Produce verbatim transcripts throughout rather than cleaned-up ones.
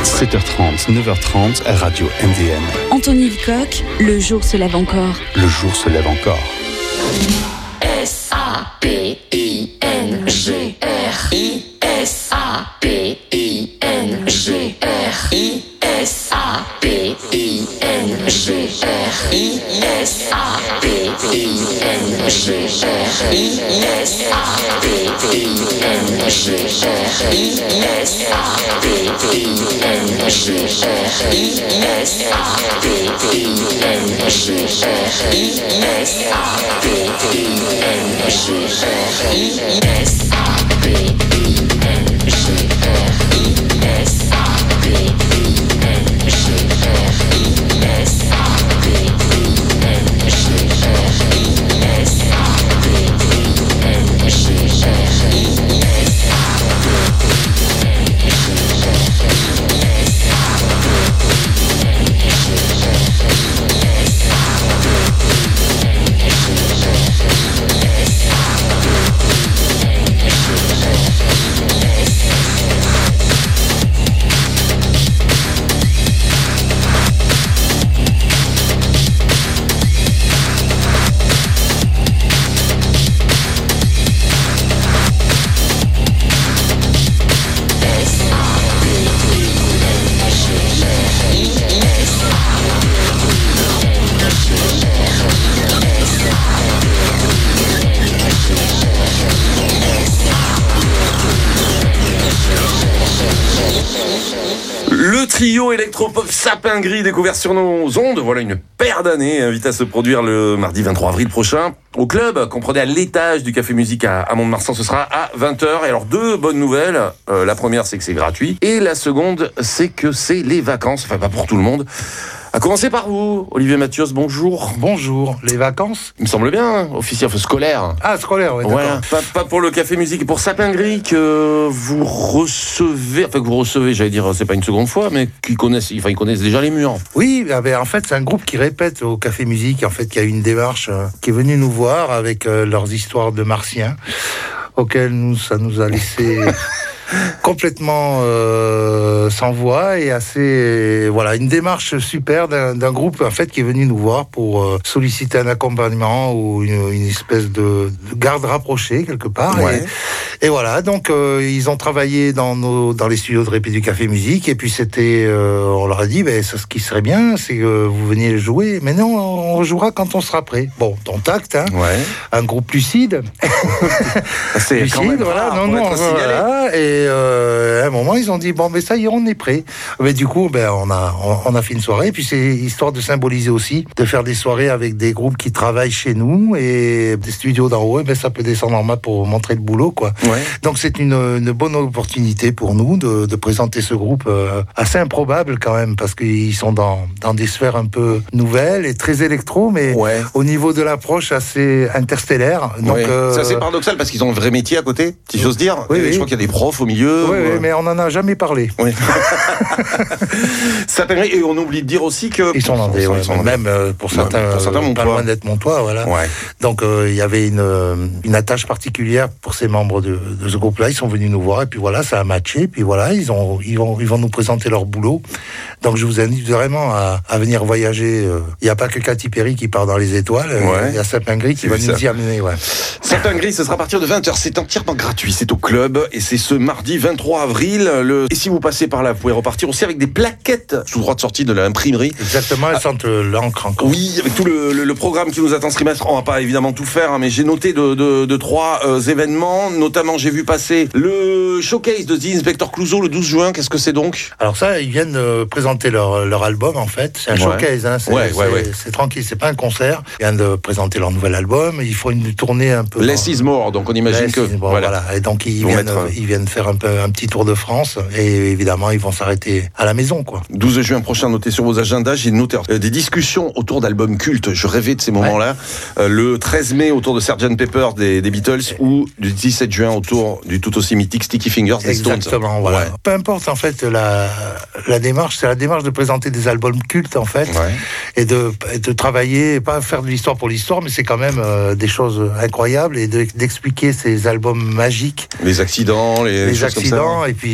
sept heures trente, neuf heures trente, Radio M D M. Anthony Lecoq, le jour se lève encore. Le jour se lève encore. S A P I N G R I S A P I N G R I S A P I N G R I S A P I N G R I S A P I N G R I S A P I N G R I S A P I N G R I S A P I N G R I S A P I N G R I S A P I N G R I S A P I N G R I S A P I N G R I Le trio électropop Sapin Gris découvert sur nos ondes, voilà une paire d'années, invité à se produire le mardi vingt-trois avril prochain au club, comprenez à l'étage du Café Musique à, à Mont-de-Marsan, ce sera à vingt heures. Et alors deux bonnes nouvelles, euh, la première c'est que c'est gratuit, et la seconde c'est que c'est les vacances, enfin pas pour tout le monde. À commencer par vous, Olivier Mathios, bonjour. Bonjour, les vacances ? Il me semble bien, hein, officiel, enfin, scolaire. Ah, scolaire, oui, d'accord. Ouais, pas, pas pour le Café Musique, pour Sapin Gris que vous recevez, enfin que vous recevez, j'allais dire, c'est pas une seconde fois, mais qu'ils connaissent, enfin ils connaissent déjà les murs. Oui, ben, en fait c'est un groupe qui répète au Café Musique, en fait qui a une démarche, euh, qui est venu nous voir avec euh, leurs histoires de martiens, auxquelles nous, ça nous a laissé... complètement euh, sans voix et assez voilà une démarche super d'un, d'un groupe en fait qui est venu nous voir pour euh, solliciter un accompagnement ou une, une espèce de, de garde rapprochée quelque part. Ouais. et, et voilà donc euh, ils ont travaillé dans nos dans les studios de répé du Café Musique et puis c'était euh, on leur a dit ben ça, ce qui serait bien c'est que vous veniez jouer, mais non on jouera quand on sera prêt. Bon, ton tact, hein, ouais. Un groupe lucide. C'est lucide, quand même voilà, rare non pour non être signalé. voilà, et euh, à un moment ils ont dit bon ben ça y est on est prêt. Mais du coup ben on a on, on a fait une soirée, puis c'est histoire de symboliser aussi, de faire des soirées avec des groupes qui travaillent chez nous et des studios d'en haut, et ben ça peut descendre en bas pour montrer le boulot quoi. Ouais. Donc c'est une, une bonne opportunité pour nous de, de présenter ce groupe euh, assez improbable quand même, parce qu'ils sont dans dans des sphères un peu nouvelles et très électro, mais ouais. au niveau de l'approche assez interstellaire. Donc ouais. euh... c'est assez paradoxal parce qu'ils ont un vrai métier à côté, si j'ose dire. Oui, et oui. Je crois qu'il y a des profs au milieu. Oui, ou... oui, mais on n'en a jamais parlé. Oui. Ça permet, et on oublie de dire aussi que ils sont dans des, ils ouais, sont même euh, pour certains, pour certains euh, pas loin d'être Montois, voilà. Ouais. Donc euh, il y avait une euh, une attache particulière pour ces membres de, de ce groupe-là. Ils sont venus nous voir et puis voilà, ça a matché. Puis voilà, ils ont ils vont ils vont nous présenter leur boulot. Donc je vous invite vraiment à, à venir voyager. Il n'y a pas que Katy Perry qui part dans les étoiles. Ouais. Il y a Sapin Gris qui va nous ça. y amener. Ouais. Sapin Gris, ce sera à partir de vingt heures. C'est entièrement gratuit. C'est au club et c'est ce mardi vingt-trois avril. Le... Et si vous passez par là, vous pouvez repartir aussi avec des plaquettes tout droit de sortie de l'imprimerie. Exactement, elles sentent ah. l'encre encore. Oui, avec tout le, le, le programme qui nous attend ce trimestre. On va pas évidemment tout faire, hein, mais j'ai noté de, de, de trois euh, événements. Notamment, j'ai vu passer le showcase de The Inspector Clouseau le douze juin. Qu'est-ce que c'est donc ? Alors ça, ils viennent euh, présenter leur, leur album en fait. C'est un ouais. showcase, hein. c'est, ouais, ouais, c'est, ouais. c'est tranquille, c'est pas un concert. Ils viennent de présenter leur nouvel album. Ils font une tournée un peu... Less is more, donc on imagine Less que... Is more, voilà. voilà. Et donc ils, ils viennent, mettre... ils viennent faire un peu un petit tour de France et évidemment ils vont s'arrêter à la maison, quoi. douze juin prochain, notez sur vos agendas, j'ai noté euh, des discussions autour d'albums cultes. Je rêvais de ces moments-là. Ouais. Euh, le treize mai autour de sergeant Pepper des, des Beatles et... ou du dix-sept juin autour du tout aussi mythique Sticky Fingers des Stones. Exactement, voilà. Ouais. Peu importe en fait la, la démarche, c'est la démarche de présenter des albums cultes en fait, ouais. et, de, et de travailler, pas faire de l'histoire pour l'histoire, mais c'est quand même euh, des choses incroyables et de, d'expliquer ces albums magiques. Les accidents, les, les choses accidents, comme ça. Et puis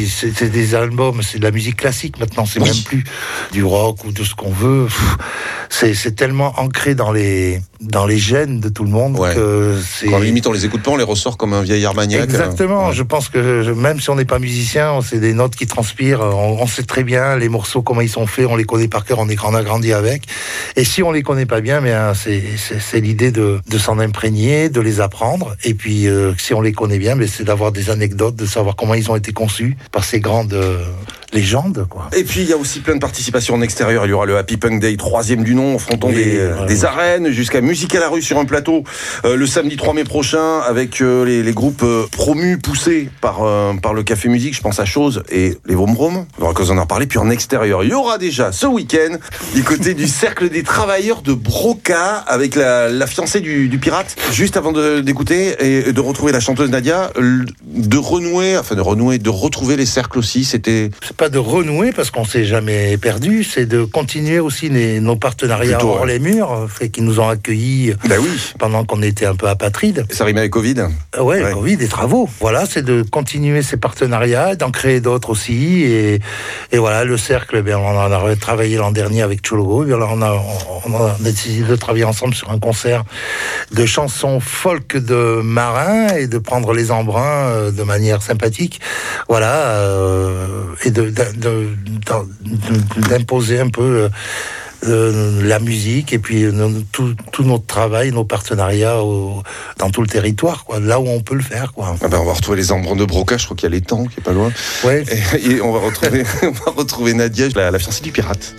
puis c'est, c'est des albums, c'est de la musique classique maintenant, c'est oui. même plus du rock ou de ce qu'on veut. C'est, c'est tellement ancré dans les, dans les gènes de tout le monde ouais. que c'est... Quand limite on les écoute pas, on les ressort comme un vieillard maniaque. Exactement, ouais. je pense que même si on n'est pas musicien, c'est des notes qui transpirent, on, on sait très bien les morceaux, comment ils sont faits, on les connaît par cœur, on est on a grandi avec. Et si on les connaît pas bien, mais hein, c'est, c'est, c'est l'idée de, de s'en imprégner, de les apprendre. Et puis euh, si on les connaît bien, mais c'est d'avoir des anecdotes, de savoir comment ils ont été conçus par ces grandes euh, légendes, quoi. Et puis il y a aussi plein de participations en extérieur. Il y aura le Happy Punk Day, troisième du nom, fronton oui, des, euh, des arènes, jusqu'à Musique à la rue sur un plateau euh, le samedi trois mai prochain avec euh, les, les groupes euh, promus, poussés par, euh, par le Café Musique. Je pense à Chose et les Vroom Vroom. On aura l'occasion d'en reparler. Puis en extérieur, il y aura déjà ce week-end du côté du Cercle des Travailleurs de Broca avec la, la fiancée du, du pirate. Juste avant de, d'écouter et de retrouver la chanteuse Nadia, de renouer, enfin de renouer, de retrouver les cercles aussi. C'était... C'est pas de renouer parce qu'on s'est jamais perdu, c'est de continuer aussi les, nos partenariats Plutôt, hors ouais. les murs, fait qu'ils nous ont accueillis bah oui. pendant qu'on était un peu apatrides. Ça rime avec Covid. Euh, ouais, ouais, Covid, des travaux. Voilà, c'est de continuer ces partenariats, d'en créer d'autres aussi. Et, et voilà, le cercle, bien, on en a travaillé l'an dernier avec Chologo. Bien, on a, on a décidé de travailler ensemble sur un concert de chansons folk de marins et de prendre les embruns de manière sympathique. Voilà, euh, et de, de, de, de, d'imposer un peu euh, la musique et puis euh, tout, tout notre travail, nos partenariats au, dans tout le territoire, quoi, là où on peut le faire, quoi. Ah ben on va retrouver les embruns de Broca, je crois qu'il y a l'étang qui est pas loin. Ouais. Et, et on va retrouver, on va retrouver Nadia, la, la fiancée du pirate.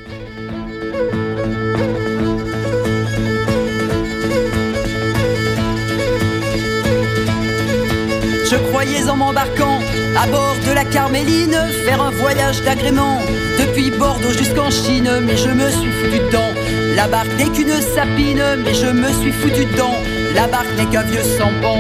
Je croyais en m'embarquant à bord de la Carméline faire un voyage d'agrément depuis Bordeaux jusqu'en Chine, mais je me suis foutu dedans. La barque n'est qu'une sapine, mais je me suis foutu dedans. La barque n'est qu'un vieux sampan.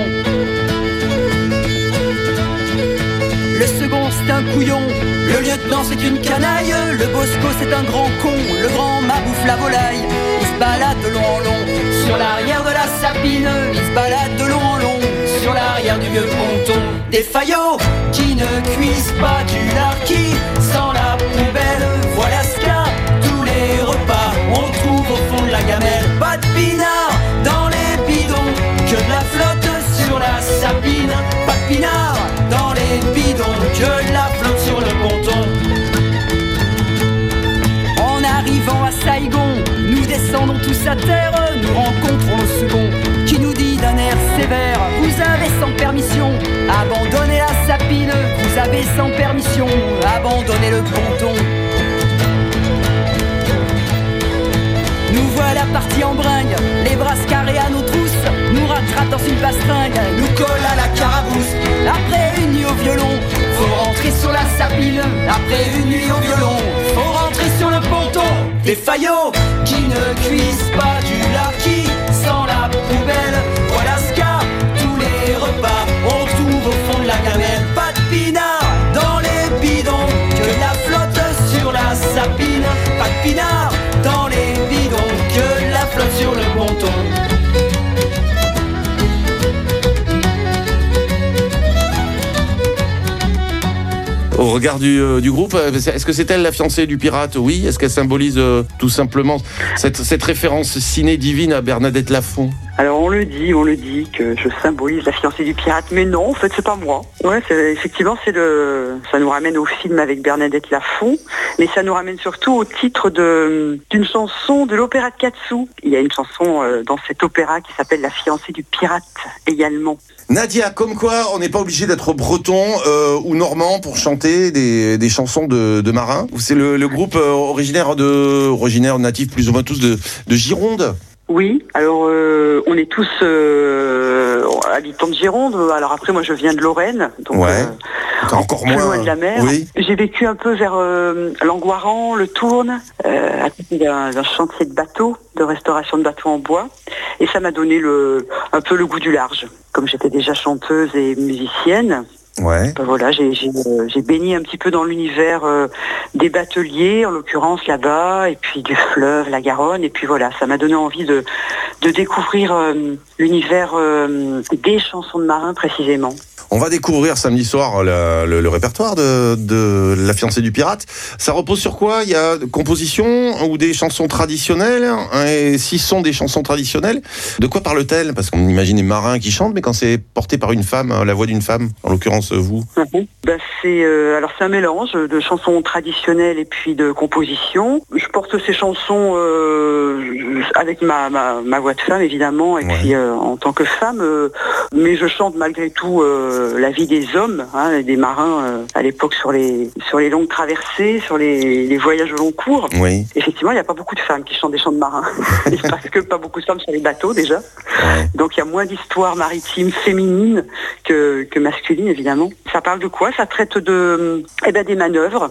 Le second c'est un couillon, le lieutenant c'est une canaille, le bosco c'est un grand con, le grand m'a bouffe la volaille. Il se balade de long en long sur l'arrière de la sapine, il se balade de long en long sur l'arrière du vieux ponton. Des faillots qui ne cuisent pas du larki sans la poubelle. Voilà ce qu'a tous les repas on trouve au fond de la gamelle. Pas de pinard dans les bidons, que de la flotte sur la sapine. Pas de pinard dans les bidons, que de la flotte sur le ponton. En arrivant à Saigon, nous descendons tous à terre. Nous rencontrons le second qui nous dit d'un air sévère: vous avez sans permission abandonné la sapine, vous avez sans permission abandonné le ponton. Nous voilà partis en bringue, les bras carrés à nos trousses, nous rattrapent dans une pastringue, nous colle à la carabousse. Après une nuit au violon, faut rentrer sur la sapine. Après une nuit au violon, faut rentrer sur le ponton. Des faillots qui ne cuisent pas du larki sans la poubelle. Voilà ce qu'a tous les repas on trouve au fond de la gamelle. Pas de pinard dans les bidons, que la flotte sur la sapine. Pas de pinard dans les bidons, que la flotte sur le ponton. Au regard du, euh, du groupe, est-ce que c'est elle la fiancée du pirate? Oui. Est-ce qu'elle symbolise euh, tout simplement cette, cette référence ciné divine à Bernadette Lafont? Alors on le dit, on le dit que je symbolise la fiancée du pirate, mais non, en fait c'est pas moi. Ouais, c'est, effectivement c'est le, ça nous ramène au film avec Bernadette Lafont, mais ça nous ramène surtout au titre de d'une chanson de l'opéra de Katsu. Il y a une chanson euh, dans cet opéra qui s'appelle La fiancée du pirate également. Nadia, comme quoi on n'est pas obligé d'être breton euh, ou normand pour chanter des, des chansons de, de marins. C'est le, le groupe euh, originaire de originaire natif plus ou moins tous de, de Gironde. Oui, alors euh, on est tous euh, habitants de Gironde. Alors après, moi je viens de Lorraine, donc ouais. euh, encore plus moins loin de la mer. Oui. J'ai vécu un peu vers euh, Langoiran, le Tourne, euh, à côté d'un, d'un chantier de bateaux, de restauration de bateaux en bois, et ça m'a donné le un peu le goût du large. Comme j'étais déjà chanteuse et musicienne. Ouais. Ben voilà, j'ai, j'ai, euh, j'ai baigné un petit peu dans l'univers euh, des bateliers, en l'occurrence là-bas, et puis du fleuve, la Garonne, et puis voilà, ça m'a donné envie de, de découvrir euh, l'univers euh, des chansons de marins précisément. On va découvrir samedi soir le, le, le répertoire de, de La fiancée du pirate. Ça repose sur quoi? Il y a composition ou des chansons traditionnelles? Et si ce sont des chansons traditionnelles, de quoi parle-t-elle? Parce qu'on imagine les marins qui chantent, mais quand c'est porté par une femme, la voix d'une femme, en l'occurrence vous. Mm-hmm. Ben c'est euh, alors c'est un mélange de chansons traditionnelles et puis de composition. Je porte ces chansons euh, avec ma, ma ma voix de femme évidemment, et ouais. puis euh, en tant que femme, euh, mais je chante malgré tout euh, la vie des hommes, hein, des marins euh, à l'époque sur les sur les longues traversées, sur les, les voyages au long cours. Oui. Effectivement, il n'y a pas beaucoup de femmes qui chantent des chants de marins, parce que pas beaucoup de femmes sur les bateaux déjà. Ouais. Donc il y a moins d'histoires maritimes féminines que que masculines évidemment. Ça parle de quoi? Ça traite de eh ben des manœuvres,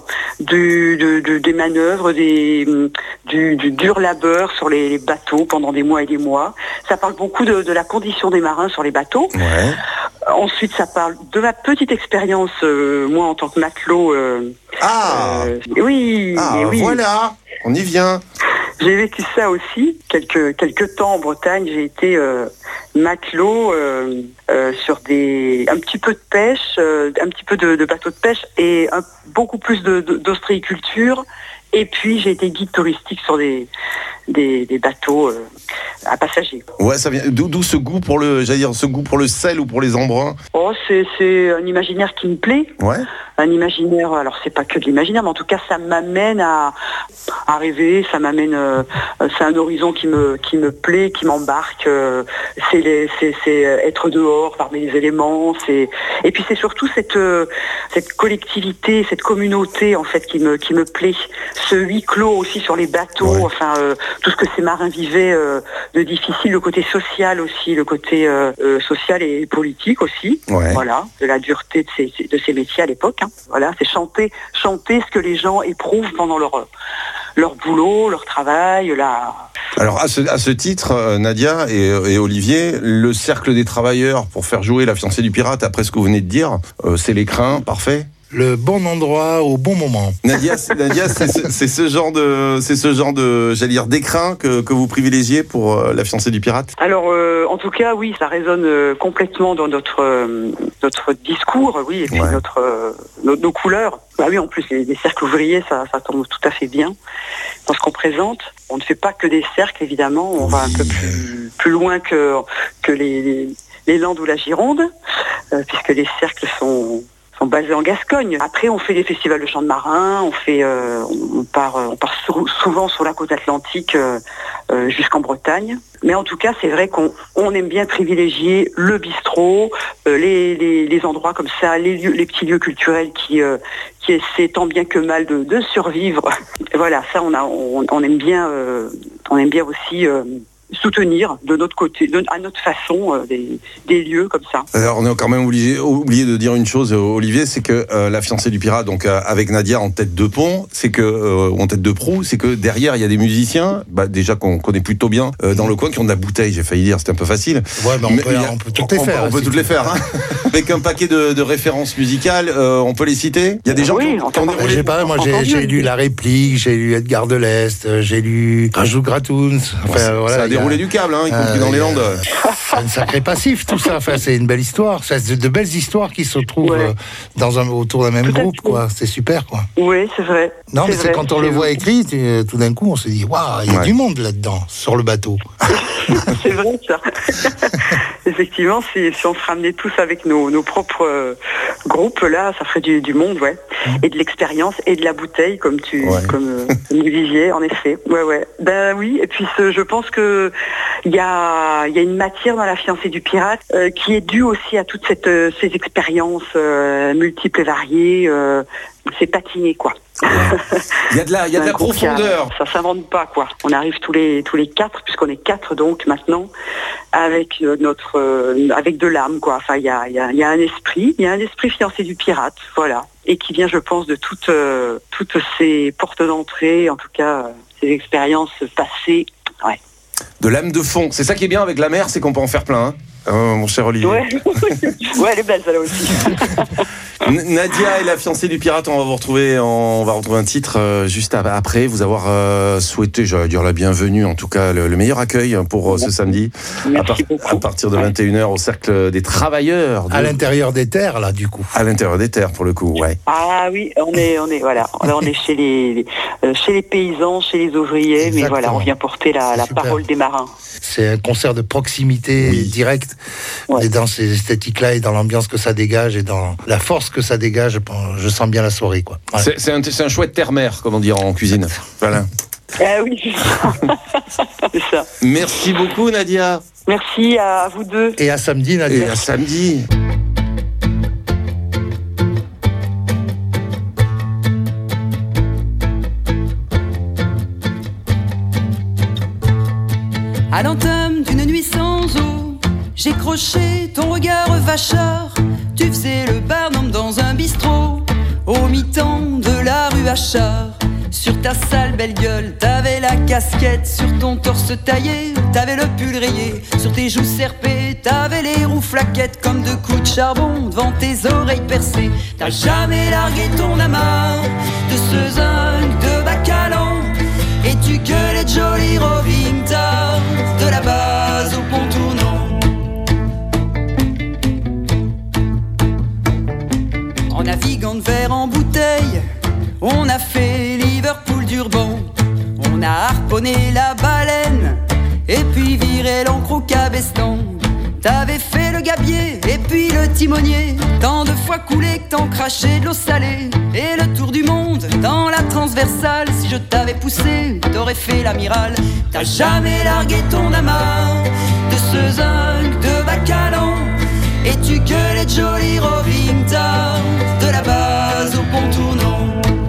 du de, de des manœuvres, des du, du dur labeur sur les, les bateaux pendant des mois et des mois. Ça parle beaucoup de, de la condition des marins sur les bateaux. Ouais. Ensuite, ça parle de ma petite expérience, euh, moi en tant que matelot. Euh, ah euh, oui, ah oui. Voilà, on y vient. J'ai vécu ça aussi, quelques quelques temps en Bretagne. J'ai été euh, matelot euh, euh, sur des un petit peu de pêche, euh, un petit peu de, de bateaux de pêche et un, beaucoup plus de, de, d'ostréiculture. Et puis j'ai été guide touristique sur des des, des bateaux euh, à passagers. Ouais, ça vient d'où, d'où ce goût pour le, j'allais dire, ce goût pour le sel ou pour les embruns? Oh, c'est c'est un imaginaire qui me plaît. Ouais. Un imaginaire. Alors c'est pas que de l'imaginaire, mais en tout cas ça m'amène à à rêver. Ça m'amène. Euh, c'est un horizon qui me qui me plaît, qui m'embarque. Euh, c'est les c'est c'est être dehors parmi les éléments. C'est et puis c'est surtout cette euh, cette collectivité, cette communauté en fait qui me qui me plaît. Ce huis clos aussi sur les bateaux. Ouais. Enfin euh, tout ce que ces marins vivaient euh, de difficile, le côté social aussi, le côté euh, euh, social et politique aussi. Ouais. Voilà, de la dureté de ces de ces métiers à l'époque. Hein. Voilà, c'est chanter chanter ce que les gens éprouvent pendant leur leur boulot, leur travail, la... Alors à ce, à ce titre, Nadia et, et Olivier, le cercle des travailleurs pour faire jouer La fiancée du pirate, après ce que vous venez de dire, euh, c'est l'écrin parfait. Le bon endroit au bon moment. Nadia, c'est, Nadia, c'est, ce, c'est ce genre de, c'est ce genre de, j'allais dire, d'écrin que, que vous privilégiez pour euh, La fiancée du pirate. Alors, euh, en tout cas, oui, ça résonne euh, complètement dans notre euh, notre discours, oui, et puis ouais. notre euh, nos, nos couleurs. Bah oui, en plus, les, les cercles ouvriers, ça, ça tombe tout à fait bien dans ce qu'on présente. On ne fait pas que des cercles, évidemment. On oui. va un peu plus plus loin que que les les, les Landes ou la Gironde, euh, puisque les cercles sont sont basés en Gascogne. Après, on fait des festivals de chants de marins, on fait, euh, on part, on part sou- souvent sur la côte atlantique euh, euh, jusqu'en Bretagne. Mais en tout cas, c'est vrai qu'on on aime bien privilégier le bistrot, euh, les, les, les endroits comme ça, les lieux, les petits lieux culturels qui, euh, qui essaient tant bien que mal de, de survivre. Et voilà, ça, on a, on, on aime bien, euh, on aime bien aussi. Euh, soutenir de notre côté, de, à notre façon, euh, des, des lieux comme ça. Alors on est quand même obligé, oublié de dire une chose, Olivier, c'est que euh, La fiancée du pirate, donc euh, avec Nadia en tête de pont, c'est que euh, en tête de proue, c'est que derrière il y a des musiciens, bah, déjà qu'on connaît plutôt bien euh, dans le coin, qui ont de la bouteille. J'ai failli dire, c'était un peu facile. Ouais, bah on, mais, peut, on peut toutes les on, faire. On, on peut toutes les faire. Hein. Avec un paquet de, de références musicales, euh, on peut les citer. Il y a des gens oui, qui, qui ont déroulé. J'ai pas, moi j'ai, j'ai lu La Réplique, j'ai lu Edgar de l'Est, j'ai lu Rajout Gratoons. Enfin, ça, voilà, ça a déroulé a... du câble, hein. Euh, dans les Landes. C'est un sacré passif tout ça. Enfin, c'est une belle histoire. C'est de belles histoires qui se trouvent ouais. dans un, autour d'un même tout groupe, quoi. C'est super, quoi. Oui, c'est vrai. Non, c'est mais vrai. c'est quand on c'est le voit écrit, tout d'un coup, on se dit, waouh, il y a ouais. du monde là-dedans, sur le bateau. C'est vrai ça. Effectivement, si, si on se ramenait tous avec nos, nos propres euh, groupes, là, ça ferait du, du monde, ouais. Mmh. Et de l'expérience et de la bouteille, comme tu, ouais. comme euh, vous disiez, en effet. Ouais, ouais. Ben oui. Et puis, ce, je pense que il y a, il y a une matière dans La fiancée du pirate euh, qui est due aussi à toutes cette, euh, ces expériences euh, multiples et variées. Euh, c'est patiné, quoi. Ouais. Il y a de la, il y a de la profondeur. A, ça s'invente pas, quoi. On arrive tous les tous les quatre, puisqu'on est quatre donc maintenant, avec euh, notre, euh, avec de l'âme, quoi. Enfin, il y a, il y a, il y a un esprit, il y a un esprit fiancé du pirate, voilà, et qui vient, je pense, de toutes euh, toutes ces portes d'entrée, en tout cas, euh, ces expériences passées, ouais. De l'âme de fond. C'est ça qui est bien avec la mer, c'est qu'on peut en faire plein, hein. Oh, mon cher Olivier. Ouais, ouais, elle est belle, celle-là aussi. N- Nadia et la fiancée du pirate, on va vous retrouver, on va retrouver un titre euh, juste après, vous avoir euh, souhaité, j'allais dire la bienvenue, en tout cas le, le meilleur accueil pour euh, ce samedi, à, par- à partir de vingt et une heures au Cercle des Travailleurs. De... À l'intérieur des terres, là, du coup. À l'intérieur des terres, pour le coup, ouais. Ah oui, on est, on est, voilà, on est chez les, les euh, chez les paysans, chez les ouvriers, Exactement. mais voilà, on vient porter la, la parole des marins. C'est un concert de proximité Oui. direct, Ouais. et dans ces esthétiques-là et dans l'ambiance que ça dégage et dans la force que ça dégage, je sens bien la soirée, quoi. Ouais. C'est, c'est, un, c'est un chouette terre-mer, comme on dit en cuisine. Voilà. Ah oui, c'est ça. C'est ça. Merci beaucoup, Nadia. Merci à vous deux. Et à samedi, Et Nadia. à samedi. À l'entame d'une nuit sans eau, j'ai croché ton regard vachard. Tu faisais le barnum dans un bistrot, au mi-temps de la rue Achard. Sur ta sale belle gueule, t'avais la casquette. Sur ton torse taillé, t'avais le pull rayé. Sur tes joues serpées, t'avais les roues flaquettes. Comme deux coups de charbon devant tes oreilles percées. T'as jamais largué ton amarre de ce zinc de Bacalan. Es-tu que les jolis roving tard de la base au pont tournant? En naviguant de verre en bouteille, on a fait Liverpool d'Urban. On a harponné la baleine et puis viré l'ancre au cabestan. T'avais fait le gabier et puis le timonier. Tant de fois coulé que t'en crachais de l'eau salée. Et le tour du monde dans la transversale. Si je t'avais poussé, t'aurais fait l'amiral. T'as jamais largué ton amarre de ce zinc de Bacalan. Es-tu que les jolis roving tard de la base au pont tournant?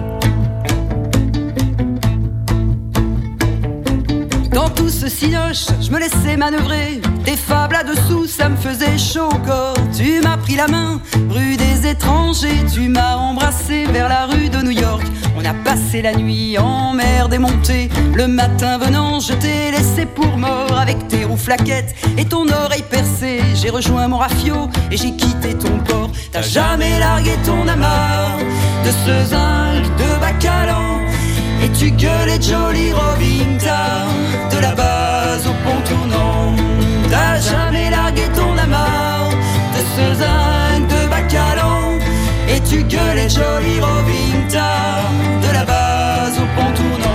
Dans tout ce cinoche, je me laissais manœuvrer. Tes fables là-dessous, ça me faisait chaud au corps. Tu m'as pris la main, rue des étrangers. Tu m'as embrassé vers la rue de New York. On a passé la nuit en mer démontée. Le matin venant, je t'ai laissé pour mort. Avec tes roues flaquettes et ton oreille percée, j'ai rejoint mon rafio et j'ai quitté ton port. T'as jamais largué ton amarre de ce zinc de Bacalan. Es-tu que les jolis roving tard de la base au pont tournant? T'as jamais largué ton amarre de ce zinc de Bacalan. Es-tu que les jolis roving tard de la base au pont tournant?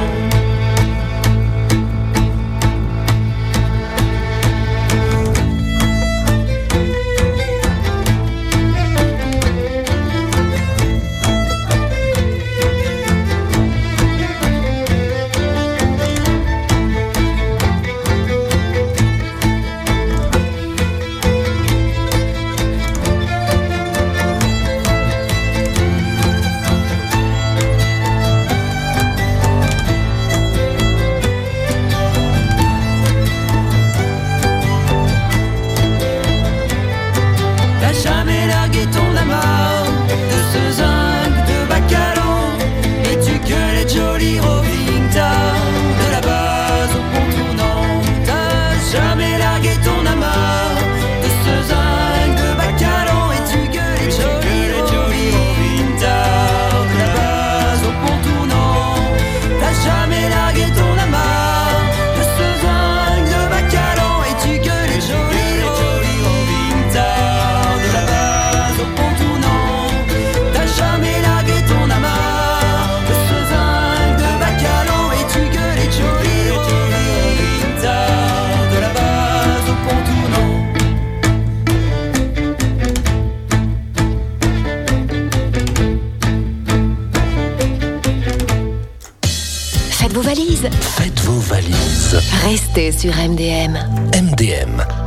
Faites vos valises. Faites vos valises. Restez sur M D M. M D M,